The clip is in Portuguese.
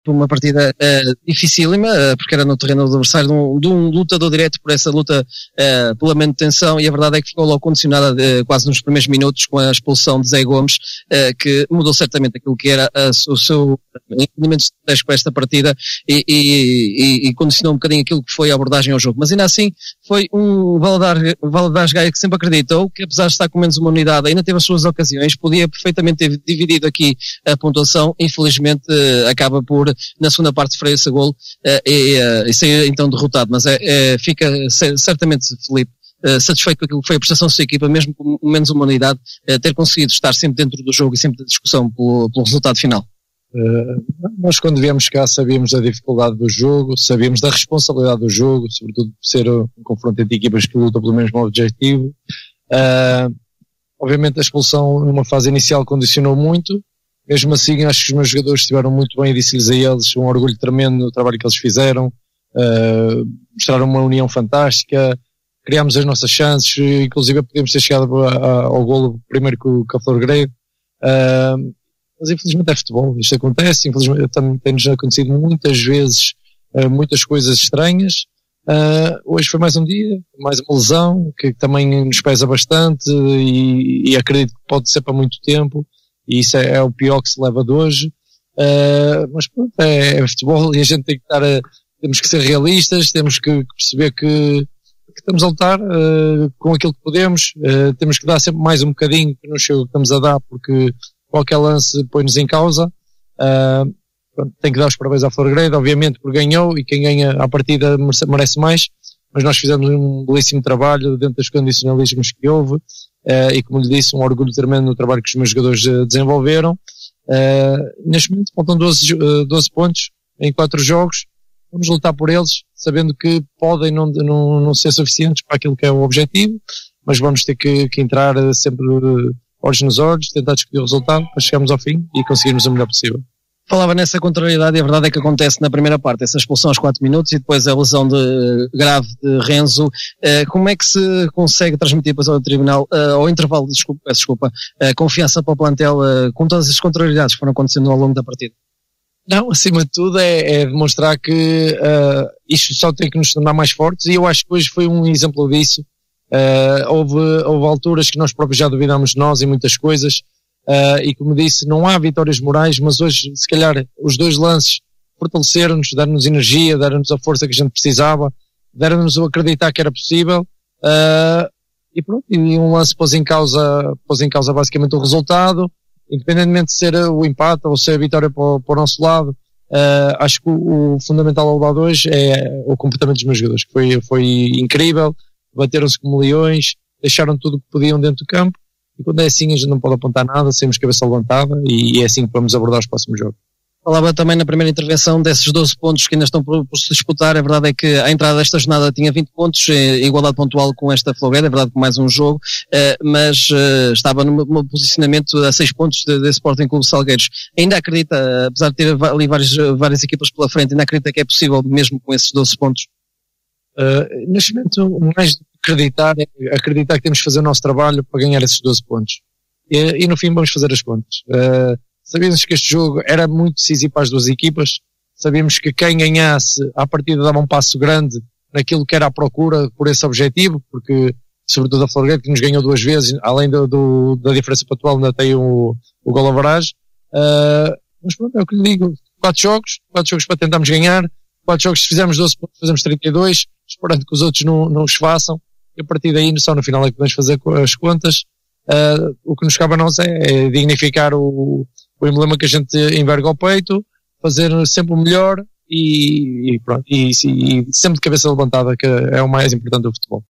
uma partida dificílima, porque era no terreno do adversário, de um lutador direto por essa luta pela manutenção, e a verdade é que ficou logo condicionada quase nos primeiros minutos com a expulsão de Zé Gomes, que mudou certamente aquilo que era o seu entendimento estratégico para esta partida e condicionou um bocadinho aquilo que foi a abordagem ao jogo. Mas ainda assim foi um Valadares Gaia que sempre acreditou que, apesar de estar com menos uma unidade, ainda teve as suas ocasiões, podia perfeitamente ter dividido aqui a pontuação. Infelizmente acaba por, na segunda parte, sofrer esse golo e ser então derrotado. Mas fica certamente, Filipe, satisfeito com aquilo que foi a prestação da sua equipa, mesmo com menos uma unidade, ter conseguido estar sempre dentro do jogo e sempre da discussão pelo resultado final. Nós, quando viemos cá, sabíamos da dificuldade do jogo, sabíamos da responsabilidade do jogo, sobretudo por ser um confronto entre equipas que lutam pelo mesmo objetivo. Obviamente a expulsão numa fase inicial condicionou muito. Mesmo assim, acho que os meus jogadores estiveram muito bem, e disse-lhes a eles um orgulho tremendo no trabalho que eles fizeram, mostraram uma união fantástica, criámos as nossas chances, inclusive podíamos ter chegado ao golo primeiro que a Florgrave, mas infelizmente é futebol, isto acontece, infelizmente também tem-nos acontecido muitas vezes muitas coisas estranhas. Hoje foi mais um dia, mais uma lesão que também nos pesa bastante e acredito que pode ser para muito tempo. E isso é o pior que se leva de hoje, mas pronto, é futebol e a gente tem que temos que ser realistas, temos que perceber que estamos a lutar com aquilo que podemos, temos que dar sempre mais um bocadinho que não chega o que estamos a dar, porque qualquer lance põe-nos em causa. Pronto, tem que dar os parabéns à Florgrade, obviamente, porque ganhou, e quem ganha à partida merece mais, mas nós fizemos um belíssimo trabalho dentro dos condicionalismos que houve. E como lhe disse, um orgulho tremendo no trabalho que os meus jogadores desenvolveram. Neste momento faltam 12 pontos em 4 jogos, vamos lutar por eles, sabendo que podem não ser suficientes para aquilo que é o objetivo, mas vamos ter que entrar sempre olhos nos olhos, tentar discutir o resultado para chegarmos ao fim e conseguirmos o melhor possível. Falava nessa contrariedade, e a verdade é que acontece na primeira parte, essa expulsão aos 4 minutos e depois a lesão grave de Renzo. Como é que se consegue transmitir depois ao tribunal, ao intervalo, desculpa, confiança para o plantel, com todas as contrariedades que foram acontecendo ao longo da partida? Não, acima de tudo é demonstrar que isto só tem que nos tornar mais fortes, e eu acho que hoje foi um exemplo disso. Houve alturas que nós próprios já duvidámos de nós em muitas coisas. E como disse, não há vitórias morais, mas hoje, se calhar, os 2 lances fortaleceram-nos, deram-nos energia, deram-nos a força que a gente precisava, deram-nos o acreditar que era possível, e pronto, e um lance pôs em causa basicamente o resultado, independentemente de ser o empate ou ser a vitória para o nosso lado. Acho que o fundamental ao lado hoje é o comportamento dos meus jogadores, que foi incrível, bateram-se como leões, deixaram tudo o que podiam dentro do campo. E quando é assim a gente não pode apontar nada, saímos cabeça levantada, e é assim que vamos abordar os próximos jogos. Falava também na primeira intervenção desses 12 pontos que ainda estão por se disputar. A verdade é que à entrada desta jornada tinha 20 pontos, em igualdade pontual com esta Florgrade, é verdade, com mais um jogo, mas estava num posicionamento a 6 pontos de Sporting Clube Salgueiros. Ainda acredita, apesar de ter ali várias equipas pela frente, ainda acredita que é possível mesmo com esses 12 pontos? Neste momento, mais do que acreditar que temos que fazer o nosso trabalho para ganhar esses 12 pontos. E no fim vamos fazer as contas. Sabíamos que este jogo era muito decisivo para as duas equipas, sabíamos que quem ganhasse à partida dava um passo grande naquilo que era a procura por esse objetivo, porque sobretudo a Florgrade, que nos ganhou 2 vezes, além da diferença atual, ainda tem o gol average. Mas pronto, é o que lhe digo, 4 jogos para tentarmos ganhar, 4 jogos, se fizermos 12 pontos, fazemos 32, esperando que os outros não os façam, e a partir daí só no final é que podemos fazer as contas. O que nos cabe a nós é dignificar o emblema que a gente enverga ao peito, fazer sempre o melhor e pronto, e sempre de cabeça levantada, que é o mais importante do futebol.